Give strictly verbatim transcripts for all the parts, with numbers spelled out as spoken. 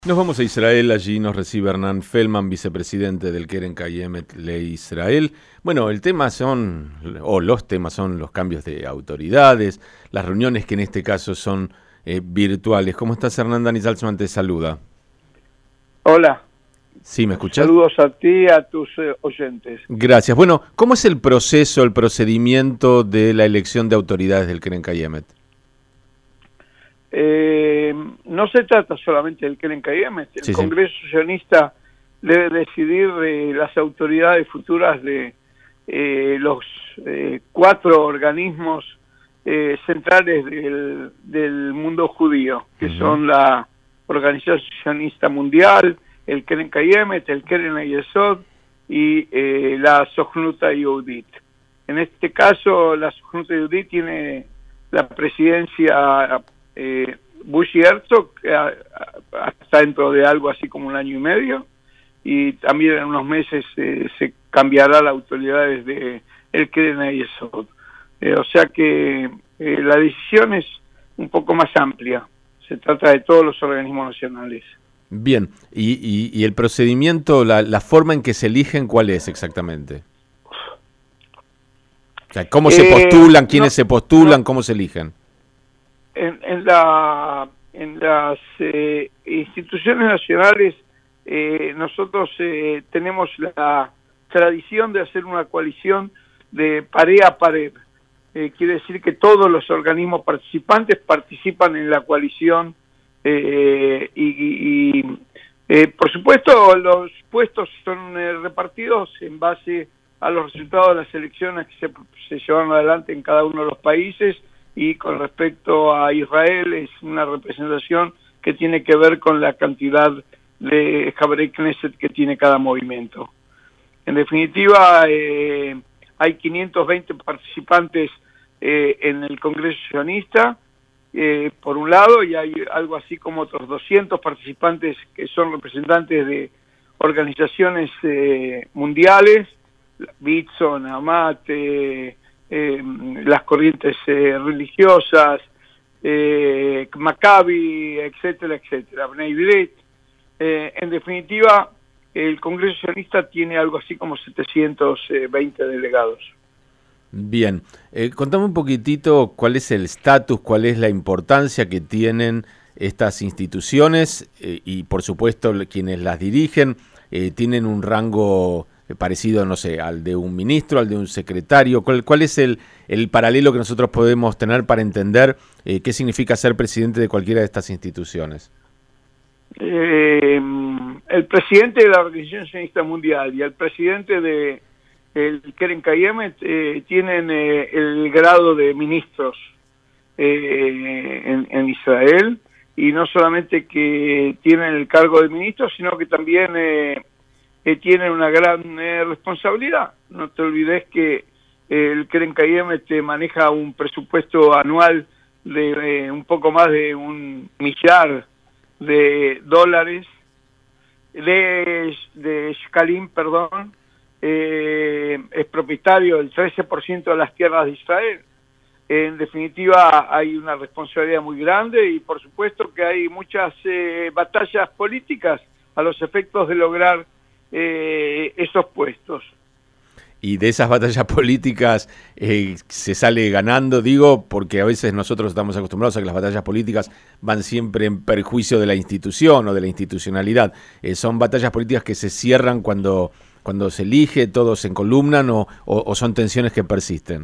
Nos vamos a Israel, allí nos recibe Hernán Feldman, vicepresidente del Keren Kayemet Le Israel. Bueno, el tema son, o los temas son los cambios de autoridades, las reuniones que en este caso son eh, virtuales. ¿Cómo estás, Hernán? Dani Salzman te saluda. Hola. ¿Sí, me escuchás? Saludos a ti y a tus eh, oyentes. Gracias. Bueno, ¿cómo es el proceso, el procedimiento de la elección de autoridades del Keren Kayemet? Eh, no se trata solamente del Keren Kayemet. El sí, Congreso sí. Sionista debe decidir eh, las autoridades futuras de eh, los eh, cuatro organismos eh, centrales del, del mundo judío, que uh-huh. son la Organización Sionista Mundial, el Keren Kayemet, el Keren Hayesod y eh, la Sojnut Yehudit. En este caso, la Sojnut Yehudit tiene la presidencia Eh, Bush y Herzog eh, hasta dentro de algo así como un año y medio, y también en unos meses eh, se cambiará la autoridad desde el Keren Hayesod. Eh, o sea que eh, la decisión es un poco más amplia, se trata de todos los organismos nacionales. Bien, y, y, y el procedimiento, la, la forma en que se eligen, ¿cuál es exactamente? O sea, ¿cómo eh, se postulan? ¿Quiénes no, se postulan? No. ¿Cómo se eligen? En, en, la, en las eh, instituciones nacionales eh, nosotros eh, tenemos la tradición de hacer una coalición de pared a pared. Eh, quiere decir que todos los organismos participantes participan en la coalición eh, y, y, y eh, por supuesto los puestos son eh, repartidos en base a los resultados de las elecciones que se, se llevaron adelante en cada uno de los países. Y con respecto a Israel es una representación que tiene que ver con la cantidad de Habrei Knesset que tiene cada movimiento. En definitiva, eh, hay quinientos veinte participantes eh, en el Congreso Sionista, eh, por un lado, y hay algo así como otros doscientos participantes que son representantes de organizaciones eh, mundiales, Bitzo, Namat, eh, Eh, las corrientes eh, religiosas, eh, Maccabi, etcétera, etcétera, Bnei Brit. Eh, en definitiva, el Congreso Sionista tiene algo así como setecientos veinte delegados. Bien, eh, contame un poquitito cuál es el estatus, cuál es la importancia que tienen estas instituciones eh, y, por supuesto, quienes las dirigen eh, tienen un rango parecido, no sé, al de un ministro, al de un secretario. ¿Cuál, cuál es el, el paralelo que nosotros podemos tener para entender eh, qué significa ser presidente de cualquiera de estas instituciones? Eh, el presidente de la Organización Sionista Mundial y el presidente de el Keren Kayemet eh, tienen eh, el grado de ministros eh, en, en Israel, y no solamente que tienen el cargo de ministros, sino que también eh, que tienen una gran eh, responsabilidad. No te olvides que eh, el Keren Kayemet maneja un presupuesto anual de eh, un poco más de un millar de dólares, de, de shkalim, perdón, eh, es propietario del trece por ciento de las tierras de Israel. En definitiva, hay una responsabilidad muy grande y por supuesto que hay muchas eh, batallas políticas a los efectos de lograr Eh, esos puestos. Y de esas batallas políticas eh, se sale ganando, digo, porque a veces nosotros estamos acostumbrados a que las batallas políticas van siempre en perjuicio de la institución o de la institucionalidad. Eh, son batallas políticas que se cierran cuando, cuando se elige, todos se encolumnan o, o, o son tensiones que persisten.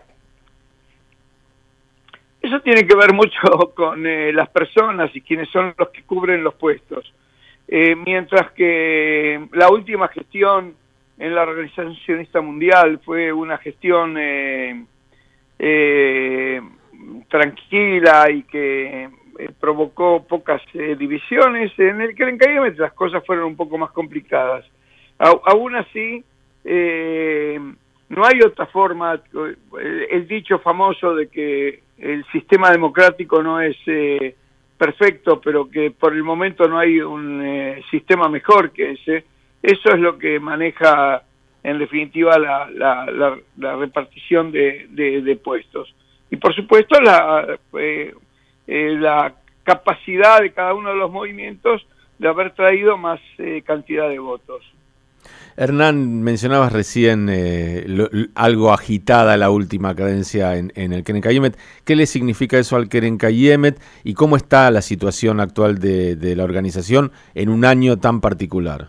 Eso tiene que ver mucho con eh, las personas y quienes son los que cubren los puestos. Eh, mientras que la última gestión en la Organización Sionista Mundial fue una gestión eh, eh, tranquila y que eh, provocó pocas eh, divisiones, en el Keren Kayemet las cosas fueron un poco más complicadas. A, aún así, eh, no hay otra forma, el, el dicho famoso de que el sistema democrático no es Eh, perfecto, pero que por el momento no hay un eh, sistema mejor que ese. Eso es lo que maneja en definitiva la, la, la, la repartición de, de, de puestos. Y por supuesto la, eh, eh, la capacidad de cada uno de los movimientos de haber traído más eh, cantidad de votos. Hernán, mencionabas recién eh, lo, algo agitada la última cadencia en, en el Keren Kayemet. ¿Qué le significa eso al Keren Kayemet y cómo está la situación actual de, de la organización en un año tan particular?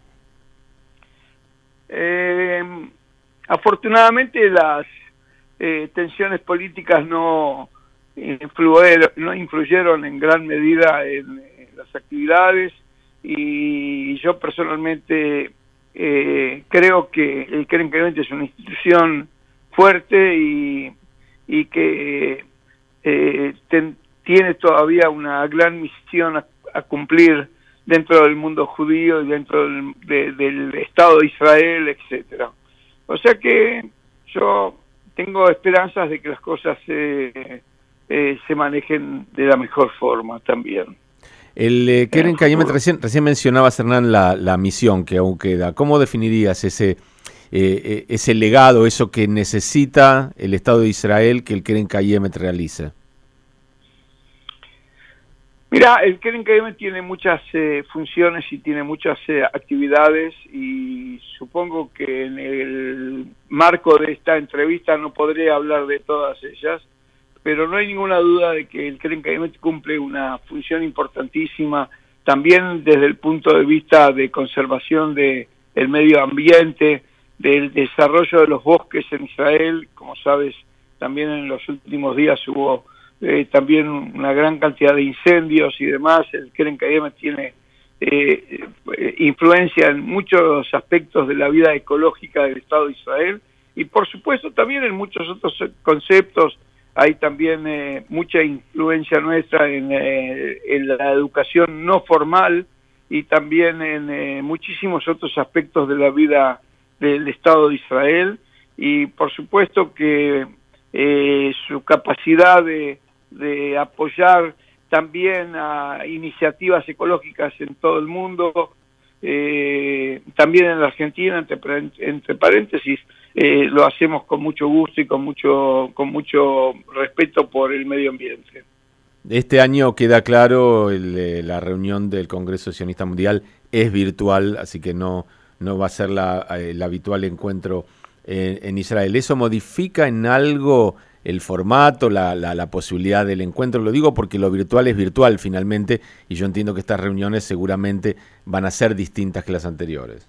Eh, afortunadamente las eh, tensiones políticas no influyeron, no influyeron en gran medida en, en las actividades, y yo personalmente eh, creo que el Keren Kayemet es una institución fuerte y, y que eh, ten, tiene todavía una gran misión a, a cumplir dentro del mundo judío y dentro del, de, del Estado de Israel, etcétera. O sea que yo tengo esperanzas de que las cosas eh, eh, se manejen de la mejor forma también. El eh, Keren Kayemet, recién, recién mencionabas, Hernán, la, la misión que aún queda. ¿Cómo definirías ese, eh, ese legado, eso que necesita el Estado de Israel que el Keren Kayemet realice? Mira, el Keren Kayemet tiene muchas eh, funciones y tiene muchas eh, actividades, y supongo que en el marco de esta entrevista no podré hablar de todas ellas, pero no hay ninguna duda de que el Keren Kayemet cumple una función importantísima también desde el punto de vista de conservación del medio ambiente, del desarrollo de los bosques en Israel. Como sabes, también en los últimos días hubo Eh, también una gran cantidad de incendios y demás. El Keren Kayemet tiene eh, eh, influencia en muchos aspectos de la vida ecológica del Estado de Israel, y por supuesto también en muchos otros conceptos. Hay también eh, mucha influencia nuestra en, eh, en la educación no formal, y también en eh, muchísimos otros aspectos de la vida del Estado de Israel, y por supuesto que eh, su capacidad de de apoyar también a iniciativas ecológicas en todo el mundo, eh, también en la Argentina, entre, entre paréntesis, eh, lo hacemos con mucho gusto y con mucho, con mucho respeto por el medio ambiente. Este año queda claro, el, la reunión del Congreso Sionista Mundial es virtual, así que no, no va a ser la, el habitual encuentro en, en Israel. ¿Eso modifica en algo el formato, la, la, la posibilidad del encuentro? Lo digo porque lo virtual es virtual finalmente, y yo entiendo que estas reuniones seguramente van a ser distintas que las anteriores.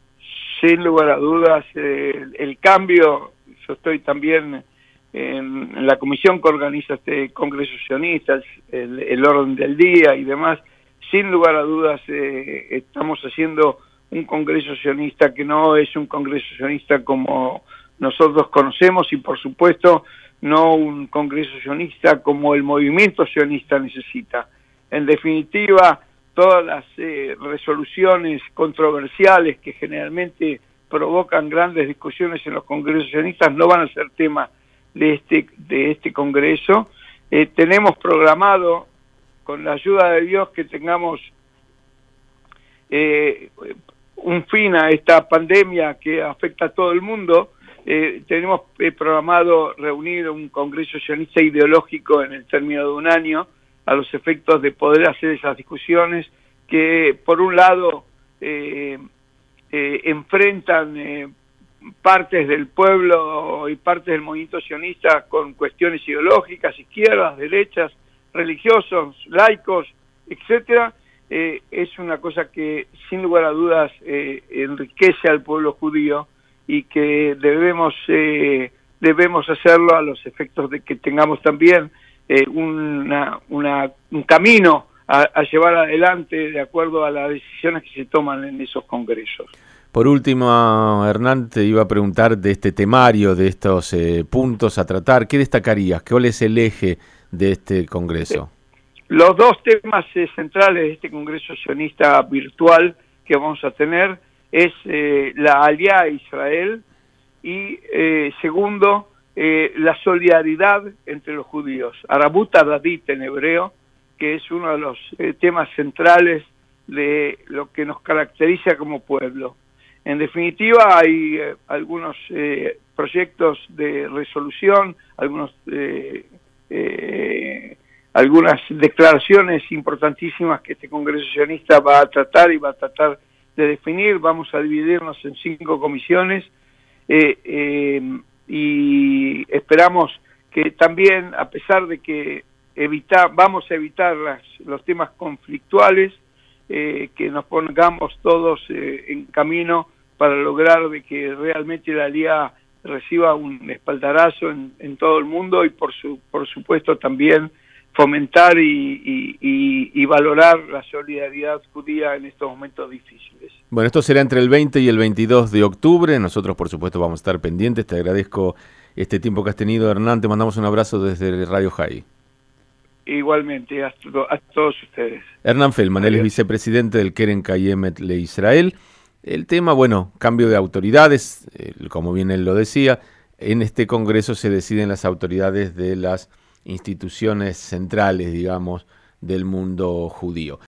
Sin lugar a dudas, eh, el cambio, yo estoy también en, en la comisión que organiza este Congreso Sionista, el, el orden del día y demás. Sin lugar a dudas, eh, estamos haciendo un Congreso Sionista que no es un Congreso Sionista como nosotros conocemos, y por supuesto no un Congreso sionista como el movimiento sionista necesita. En definitiva, todas las eh, resoluciones controversiales que generalmente provocan grandes discusiones en los congresos sionistas no van a ser tema de este, de este Congreso. Eh, tenemos programado, con la ayuda de Dios, que tengamos eh, un fin a esta pandemia que afecta a todo el mundo. Eh, tenemos eh, programado reunir un Congreso Sionista ideológico en el término de un año, a los efectos de poder hacer esas discusiones que, por un lado, eh, eh, enfrentan eh, partes del pueblo y partes del movimiento sionista con cuestiones ideológicas, izquierdas, derechas, religiosos, laicos, etcétera. Eh, es una cosa que, sin lugar a dudas, eh, enriquece al pueblo judío, y que debemos eh, debemos hacerlo a los efectos de que tengamos también eh, una, una, un camino a, a llevar adelante de acuerdo a las decisiones que se toman en esos congresos. Por último, Hernán, te iba a preguntar de este temario, de estos eh, puntos a tratar. ¿Qué destacarías? ¿Cuál es el eje de este congreso? Los dos temas eh, centrales de este Congreso Sionista virtual que vamos a tener es eh, la alianza a Israel y, eh, segundo, eh, la solidaridad entre los judíos, Arabut Hadadit en hebreo, que es uno de los eh, temas centrales de lo que nos caracteriza como pueblo. En definitiva, hay eh, algunos eh, proyectos de resolución, algunos eh, eh, algunas declaraciones importantísimas que este Congreso Sionista va a tratar y va a tratar de definir. Vamos a dividirnos en cinco comisiones eh, eh, y esperamos que también, a pesar de que evita, vamos a evitar las, los temas conflictuales, eh, que nos pongamos todos eh, en camino para lograr de que realmente la Liga reciba un espaldarazo en, en todo el mundo y por, su, por supuesto también fomentar y, y, y, y valorar la solidaridad judía en estos momentos difíciles. Bueno, esto será entre el veinte y el veintidós de octubre. Nosotros, por supuesto, vamos a estar pendientes. Te agradezco este tiempo que has tenido, Hernán. Te mandamos un abrazo desde Radio High. Igualmente, a, a todos ustedes. Hernán Feldman, él es vicepresidente del Keren Kayemet Le Israel. El tema, bueno, cambio de autoridades, eh, como bien él lo decía, en este Congreso se deciden las autoridades de las instituciones centrales, digamos, del mundo judío.